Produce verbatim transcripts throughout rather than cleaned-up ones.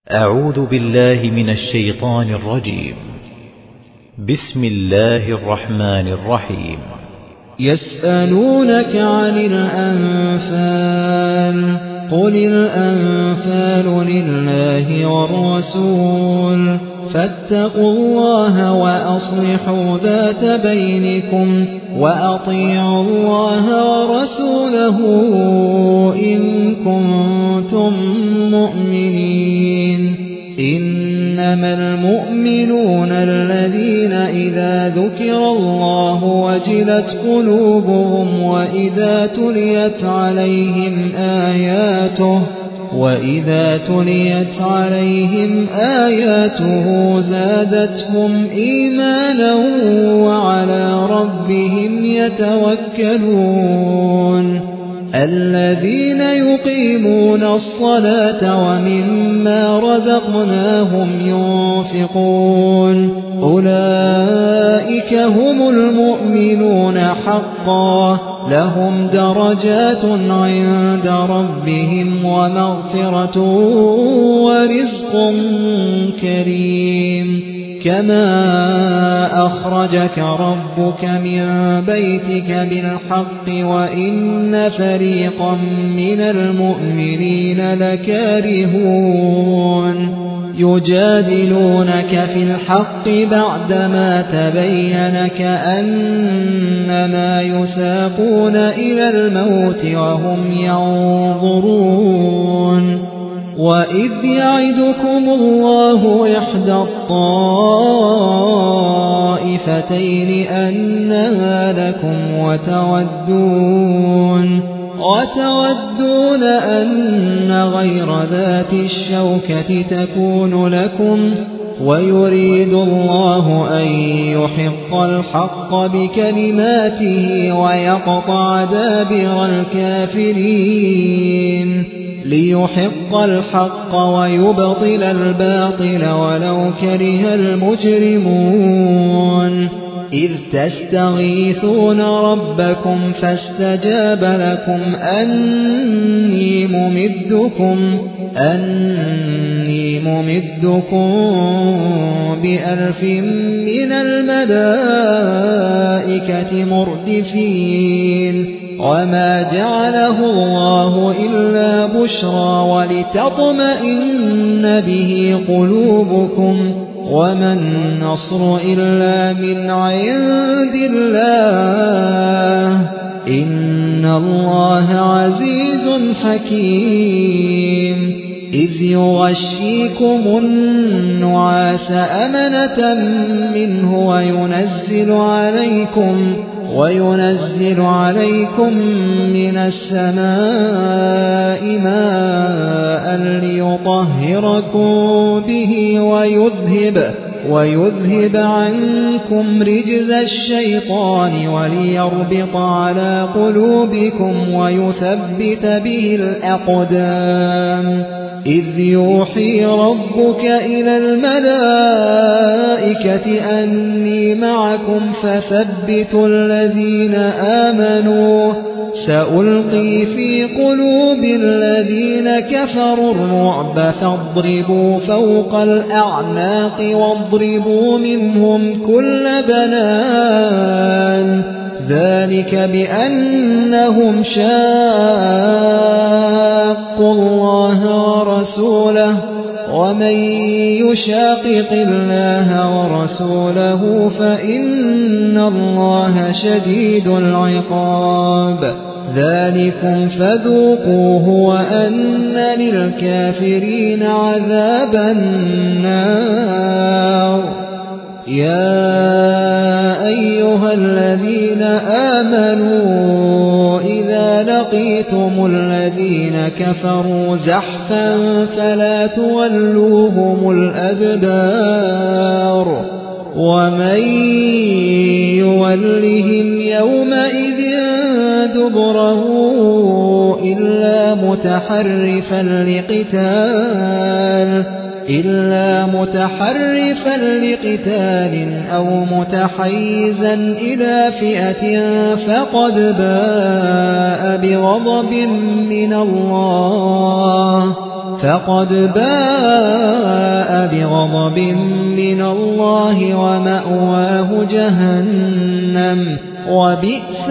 أعوذ بالله من الشيطان الرجيم. بسم الله الرحمن الرحيم. يسألونك عن الأنفال قل الأنفال لله والرسول فاتقوا الله وأصلحوا ذات بينكم وأطيعوا الله ورسوله إن كنتم مؤمنين. إنما المؤمنون الذين إذا ذكر الله وجلت قلوبهم وإذا تليت عليهم آياته وإذا تليت عليهم آياته زادتهم إيمانا وعلى ربهم يتوكلون. الذين يقيمون الصلاة ومما رزقناهم ينفقون أولئك هم المؤمنون حقا لهم درجات عند ربهم ومغفرة ورزق كريم. كما أخرجك ربك من بيتك بالحق وإن فريقا من المؤمنين لكارهون. يجادلونك في الحق بعدما تبين كأنما يساقون إلى الموت وهم ينظرون. وإذ يعدكم الله إحدى الطائفتين أنها لكم وتودون وتودون أن غير ذات الشوكة تكون لكم ويريد الله أن يحق الحق بكلماته ويقطع دابر الكافرين ليحق الحق ويبطل الباطل ولو كره المجرمون. إذ تستغيثون ربكم فاستجاب لكم أني ممدكم أني ممدكم بألف من الملائكة مردفين. وما جعله الله إلا بشرى ولتطمئن به قلوبكم وما النصر إلا من عند الله إن الله عزيز حكيم. إذ يغشيكم النعاس أمنة منه وينزل عليكم وينزل عليكم من السماء ماء ليطهركم به ويذهب ويذهب عنكم رجز الشيطان وليربط على قلوبكم ويثبت به الأقدام. إذ يوحي ربك إلى الملائكة أني معكم فثبتوا الذين آمنوا سألقي في قلوب الذين كفروا الرعب فاضربوا فوق الأعناق واضربوا منهم كل بنان. ذلك بأنهم شاقوا الله ورسوله ومن يشاقق الله ورسوله فإن الله شديد العقاب. ذلكم فذوقوه وأن للكافرين عذاب النار. يا أيها الذين آمنوا إذا لقيتم الذين كفروا زحفا فلا تولوهم الأدبار. ومن يولهم يومئذ دبره إلا متحرفا لقتال إلا متحرفا لقتال أو متحيزا إلى فئة فقد باء بغضب من الله فقد باء بغضب من الله ومأواه جهنم وبئس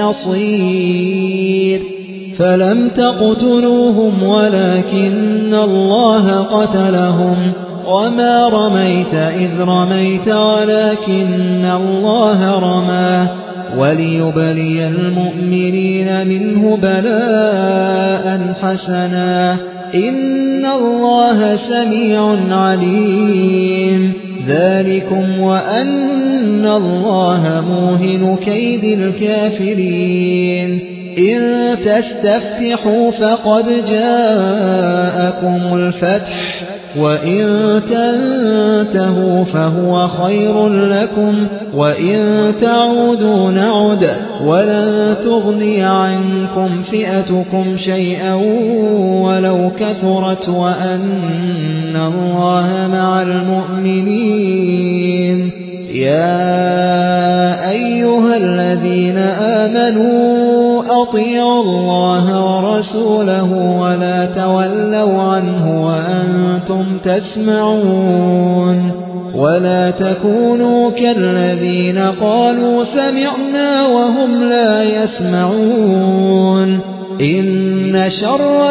المصير فلم تقتلوهم ولكن الله قتلهم وما رميت إذ رميت ولكن الله رمى وليبلي المؤمنين منه بلاء حسنا إن الله سميع عليم ذلكم وأن الله موهن كيد الكافرين إن تستفتحوا فقد جاءكم الفتح وإن تنتهوا فهو خير لكم وإن تعودوا نعد ولن تغني عنكم فئتكم شيئا ولو كثرت وأن الله مع المؤمنين يا أيها الذين آمنوا أطيعوا الله ورسوله ولا تولوا عنه وأنتم تسمعون ولا تكونوا كالذين قالوا سمعنا وهم لا يسمعون إن شر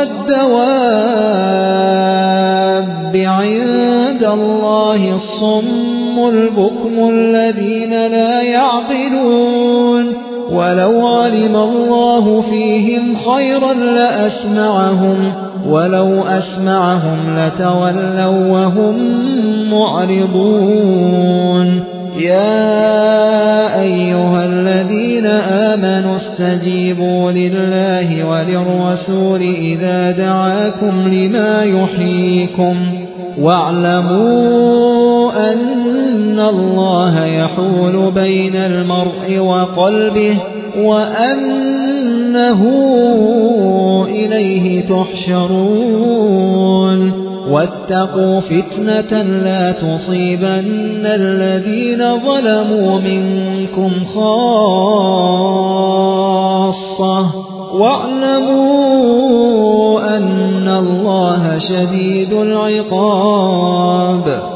الدواب عند الله الصم البكم الذين لا يعقلون ولو علم الله فيهم خيرا لأسمعهم ولو أسمعهم لتولوا وهم معرضون يا أيها الذين آمنوا استجيبوا لله وللرسول إذا دعاكم لما يحييكم واعلموا أن الله يحول بين المرء وقلبه وأنه إليه تحشرون واتقوا فتنة لا تصيبن الذين ظلموا منكم خاصة واعلموا أن الله شديد العقاب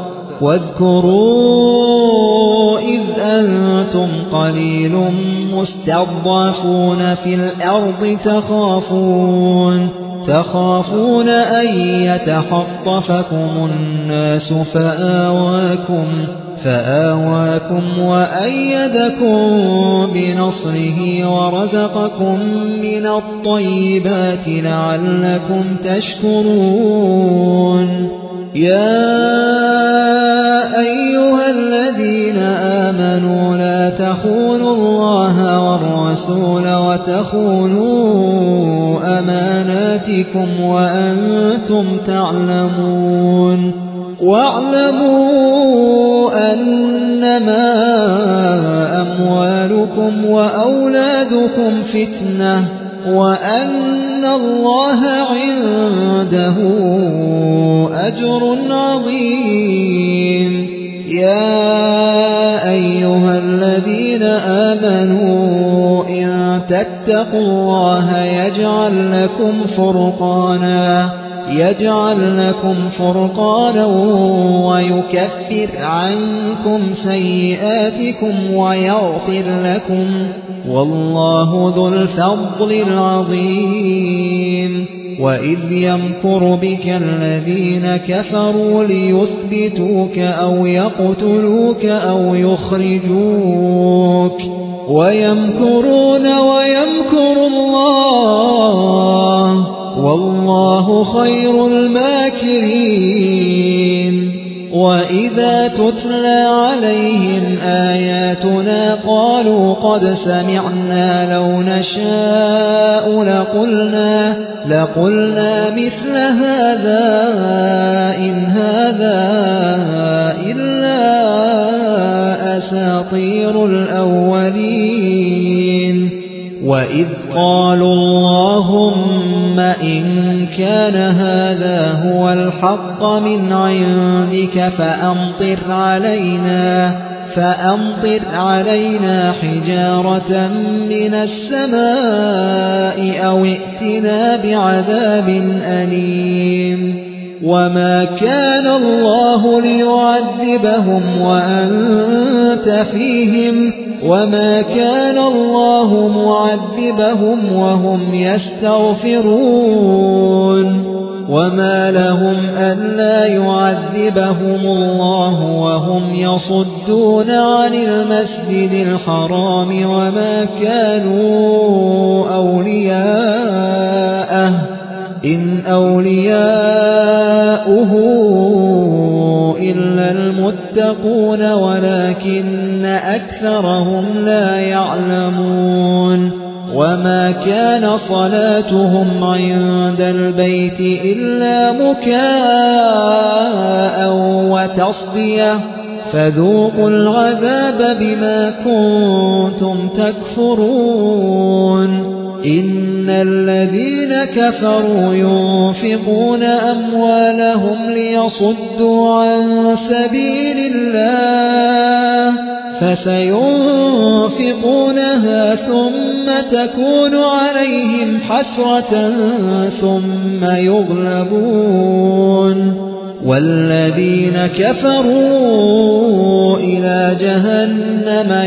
واذكروا إذ أنتم قليل مستضعفون في الأرض تخافون تخافون أن يتخطفكم الناس فآواكم فآواكم وأيدكم بنصره ورزقكم من الطيبات لعلكم تشكرون يا أيها الذين آمنوا لا تخونوا الله والرسول وتخونوا أماناتكم وأنتم تعلمون واعلموا أنما أموالكم وأولادكم فتنة وأن الله عنده أجر عظيم يا أيها الذين آمنوا إن تتقوا الله يجعل لكم فرقانا يجعل لكم فرقانا ويكفر عنكم سيئاتكم ويغفر لكم والله ذو الفضل العظيم وإذ يمكر بك الذين كفروا ليثبتوك أو يقتلوك أو يخرجوك ويمكرون ويمكر الله والله خير الماكرين وإذا تتلى عليهم آياتنا قالوا قد سمعنا لو نشاء لقلنا لقلنا مثل هذا إن هذا إلا أساطير الأولين وإذ قالوا اللهم إن كان هذا هو الحق من عندك فأمطر علينا فأمطر علينا حجارة من السماء أو ائتنا بعذاب أليم وما كان الله ليعذبهم وأنت فيهم وما كان الله معذبهم وهم يستغفرون وما لهم ألا يعذبهم الله وهم يصدون عن المسجد الحرام وما كانوا أولياءه إن أولياؤه إلا المتقون ولكن أكثرهم لا يعلمون وما كان صلاتهم عند البيت إلا مكاء وتصدية فذوقوا العذاب بما كنتم تكفرون إن الذين كفروا ينفقون أموالهم ليصدوا عن سبيل الله فسينفقونها ثم تكون عليهم حسرة ثم يغلبون والذين كفروا إلى جهنم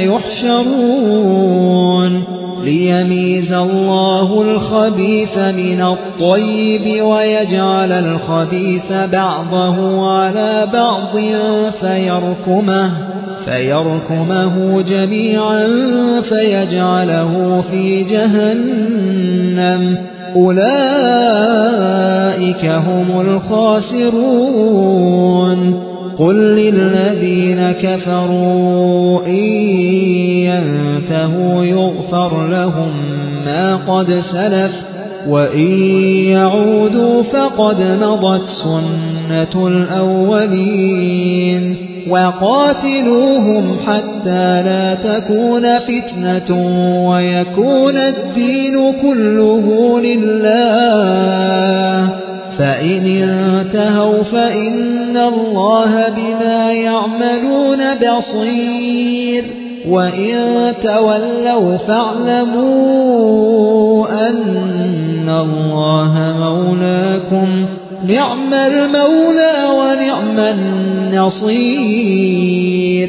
يحشرون ليميز الله الخبيث من الطيب ويجعل الخبيث بعضه على بعض فيركمه فيركمه جميعا فيجعله في جهنم أولئك هم الخاسرون قل للذين كفروا إن ينتهوا يغفر لهم ما قد سلف وإن يعودوا فقد مضت سنة الأولين وقاتلوهم حتى لا تكون فتنة ويكون الدين كله لله فإن انتهوا فإن الله بما يعملون بصير وإن تولوا فاعلموا أن الله مولاكم نعم المولى ونعم النصير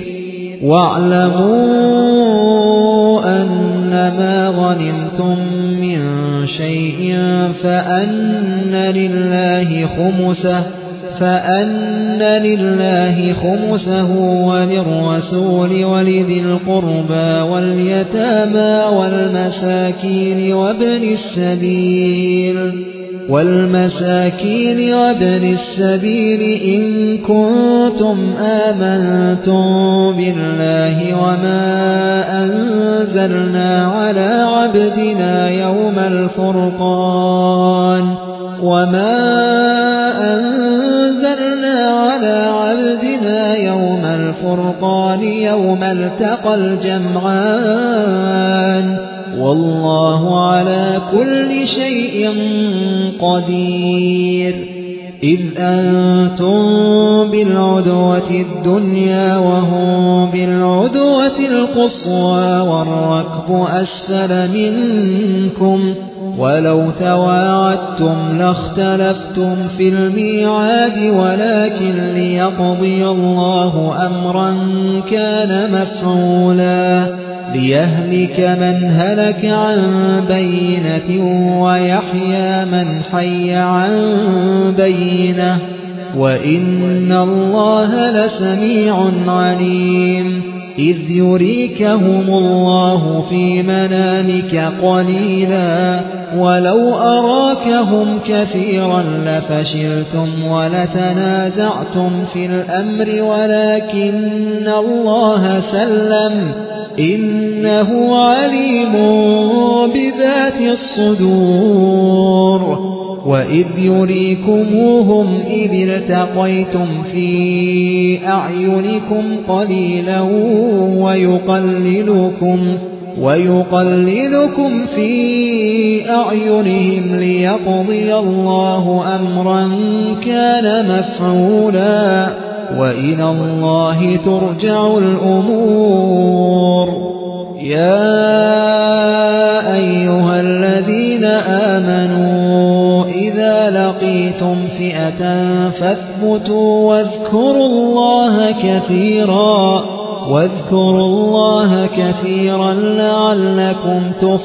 واعلموا أنما غنمتم من شيء فأن لله خمسه فأن لله خمسه وللرسول ولذي القربى واليتامى والمساكين وابن السبيل والمساكين وابن السبيل إن كنتم آمنتم بالله وما أنزلنا على عبدنا يوم الفرقان وما أنزلنا على عبدنا يوم الفرقان يوم التقى الجمعان والله على كل شيء قدير إذ أنتم بالعدوة الدنيا وهم بالعدوة القصوى والركب أسفل منكم ولو تواعدتم لاختلفتم في الميعاد ولكن ليقضي الله أمرا كان مفعولا ليهلك من هلك عن بينة ويحيى من حي عن بينة وإن الله لسميع عليم إذ يريكهم الله في منامك قليلا ولو أراكهم كثيرا لفشلتم ولتنازعتم في الأمر ولكن الله سلم إنه عليم بذات الصدور وإذ يريكموهم إذ التقيتم في أعينكم قليلا ويقللكم ويقللكم في أعينهم ليقضي الله أمرا كان مفعولا وإلى الله ترجع الأمور يا أيها الذين آمنوا إذا لقيتم فئة فاثبتوا واذكروا الله كثيرا واذكروا الله كثيرا لعلكم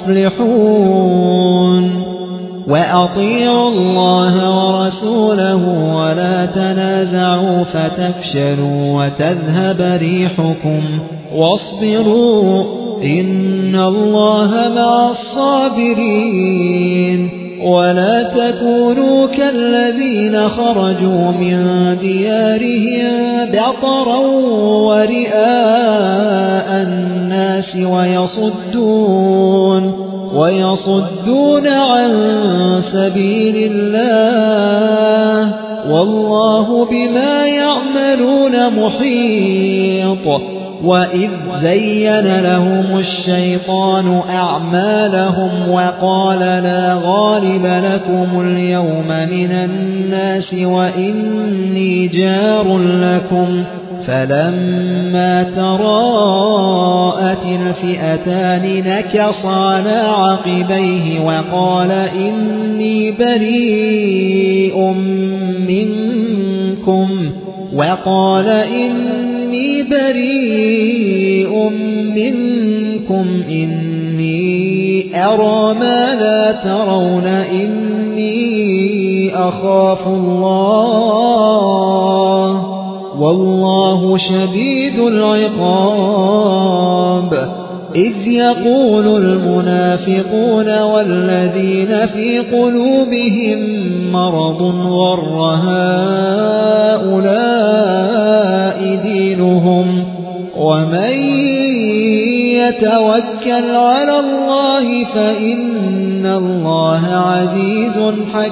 تفلحون وأطيعوا الله ورسوله ولا تنازعوا فتفشلوا وتذهب ريحكم واصبروا إن الله مع الصابرين ولا تكونوا كالذين خرجوا من ديارهم بطرا ورئاء الناس ويصدون ويصدون عن سبيل الله والله بما يعملون محيط وإذ زين لهم الشيطان أعمالهم وقال لا غالب لكم اليوم من الناس وإني جار لكم فلما تراءت الفئتان نكص على عقبيه وقال إني بريء منكم وقال إني بريء منكم إني أرى ما لا ترون إني أخاف الله والله شديد العقاب إذ يقول المنافقون والذين في قلوبهم مرض غر هؤلاء دينهم ومن يتوكل على الله فإن الله عزيز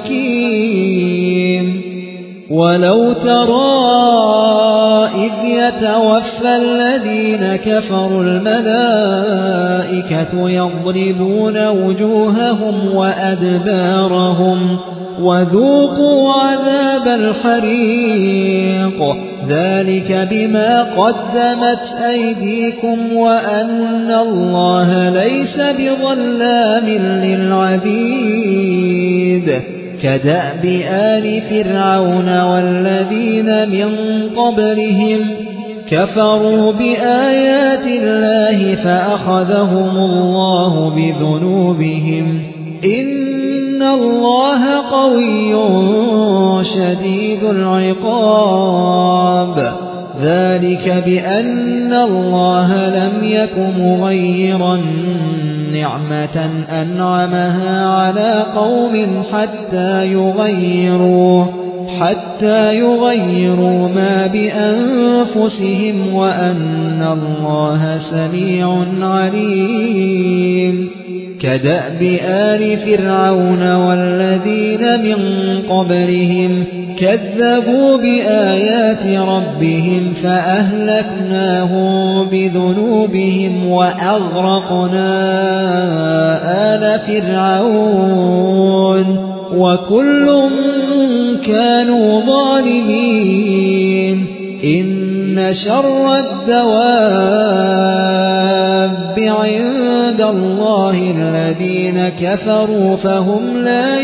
حكيم ولو ترى إذ يتوفى الذين كفروا الملائكة يضربون وجوههم وأدبارهم وذوقوا عذاب الحريق ذلك بما قدمت أيديكم وأن الله ليس بظلام للعبيد كدأب آل فرعون والذين من قبلهم كفروا بآيات الله فأخذهم الله بذنوبهم إن الله قوي شديد العقاب ذلك بأن الله لم يك مغيرا نعمة أنعمها على قوم حتى يغيروا حتى يغيروا ما بأنفسهم وأن الله سميع عليم كدأب آل فرعون والذين من قبلهم كذبوا بآيات ربهم فأهلكناهم بذنوبهم وأغرقنا آل فرعون وكل كانوا ظالمين إن شر الدواب عند الله الذين كفروا فهم لا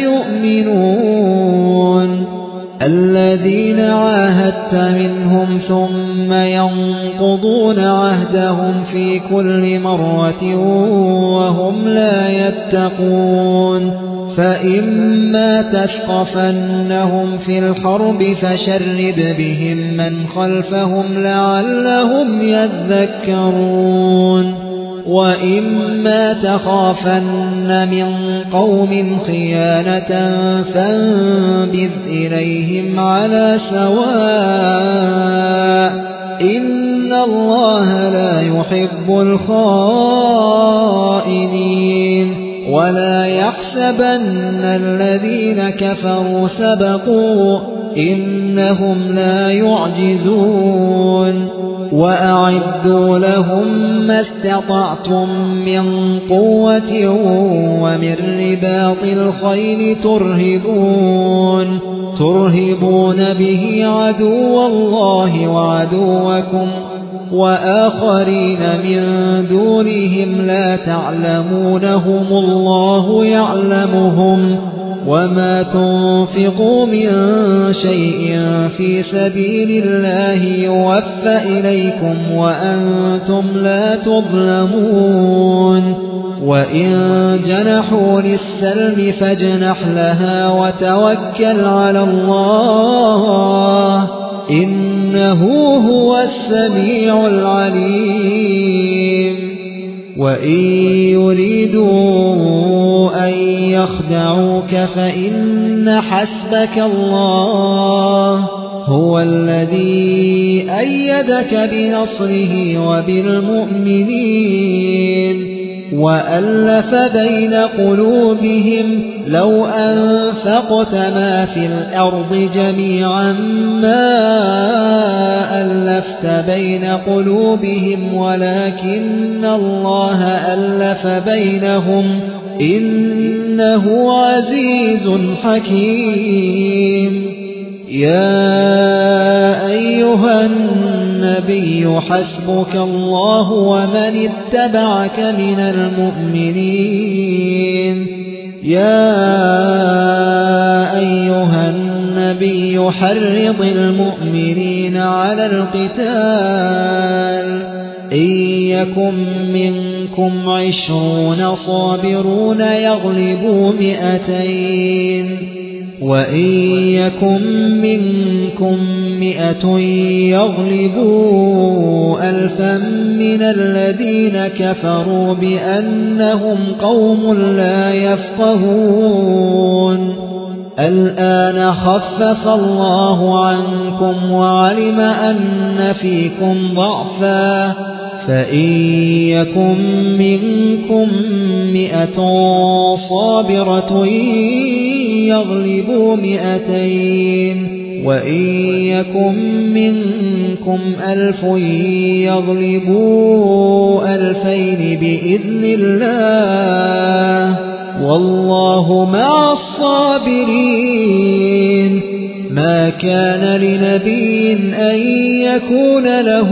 يؤمنون الذين عاهدت منهم ثم ينقضون عهدهم في كل مرة وهم لا يتقون فإما تثقفنهم في الحرب فشرد بهم من خلفهم لعلهم يذكرون وإما تخافن من قوم خيانة فانبذ إليهم على سواء إن الله لا يحب الخائنين ولا يحسبن الذين كفروا سبقوا إنهم لا يعجزون وأعدوا لهم ما استطعتم من قوة ومن رباط الخيل ترهبون ترهبون به عدو الله وعدوكم وآخرين من دونهم لا تعلمونهم الله يعلمهم وما تنفقوا من شيء في سبيل الله يوفى إليكم وأنتم لا تظلمون وإن جنحوا للسلم فاجنح لها وتوكل على الله إنه هو السميع العليم وإن يريدوا أن يخدعوك فإن حسبك الله هو الذي أيدك بنصره وبالمؤمنين وألف بين قلوبهم لو أنفقت ما في الأرض جميعا ما ألفت بين قلوبهم ولكن الله ألف بينهم إنه عزيز حكيم يا أيها النبي حسبك الله ومن اتبعك من المؤمنين يا أيها النبي حرض المؤمنين على القتال إن يكن منكم عشرون صابرون يغلبوا مئتين وإن يكن منكم مئة يغلبوا ألفا من الذين كفروا بأنهم قوم لا يفقهون الآن خفف الله عنكم وعلم أن فيكم ضعفا فإن يكن منكم مئة صابرة يغلبوا مئتين وإن يكن منكم ألف يغلبوا ألفين بإذن الله والله مع الصابرين ما كان لنبي أن يكون له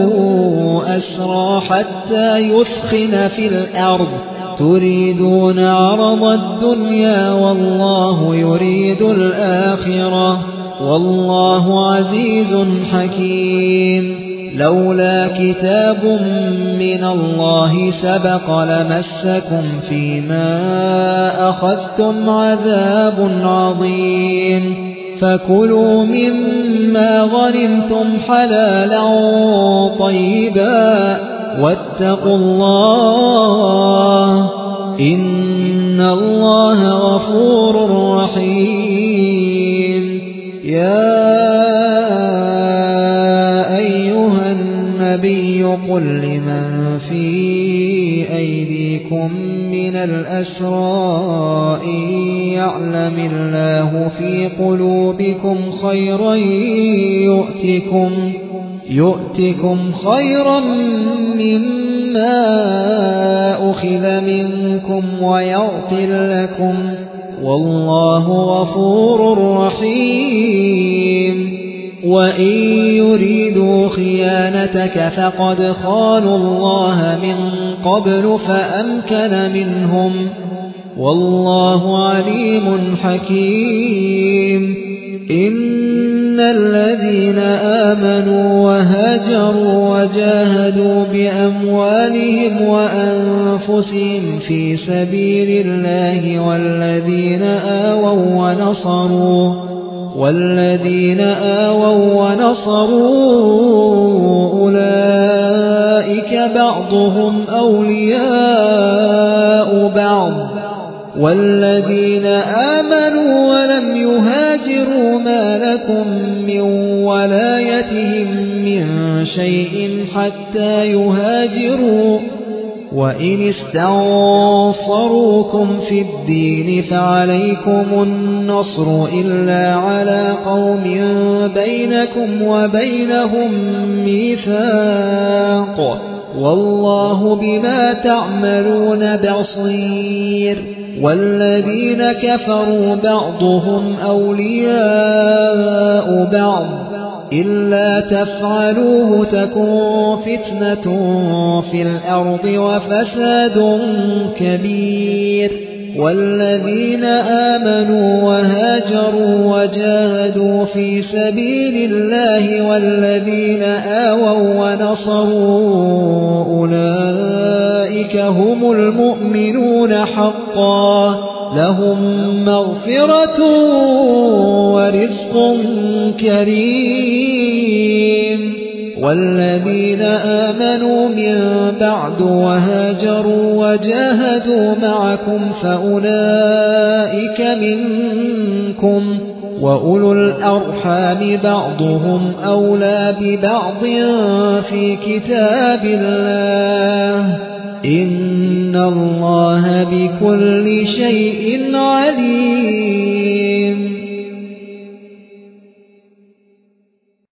أسرى حتى يثخن في الأرض تريدون عرض الدنيا والله يريد الآخرة والله عزيز حكيم لولا كتاب من الله سبق لمسكم فيما أخذتم عذاب عظيم فكلوا مما غنمتم حلالا طيبا واتقوا الله إن الله غفور رحيم يا أيها النبي قل لمن في أيديكم من الأسرى إن يعلم الله في قلوبكم خيرا يؤتكم يؤتكم خيرا مما أخذ منكم ويغفر لكم والله غفور رحيم وإن يريدوا خيانتك فقد خانوا الله من قبل فأمكن منهم والله عليم حكيم إن الذين آمنوا وهاجروا وجاهدوا بأموالهم وأنفسهم في سبيل الله والذين آووا ونصروا والذين آووا ونصروا أولئك بعضهم أولياء بعض والذين آمنوا ولم يهاجروا ما لكم من ولايتهم من شيء حتى يهاجروا وإن استنصروكم في الدين فعليكم النصر إلا على قوم بينكم وبينهم ميثاق والله بما تعملون بصير والذين كفروا بعضهم أولياء بعض إلا تفعلوه تكن فتنة في الأرض وفساد كبير والذين آمنوا وهاجروا وجاهدوا في سبيل الله والذين آووا ونصروا أولئك هم المؤمنون حقا لهم مغفرة ورزق كريم والذين آمنوا من بعد وهاجروا وجاهدوا معكم فأولئك منكم وأولو الأرحام بعضهم أولى ببعض في كتاب الله إن الله بكل شيء عليم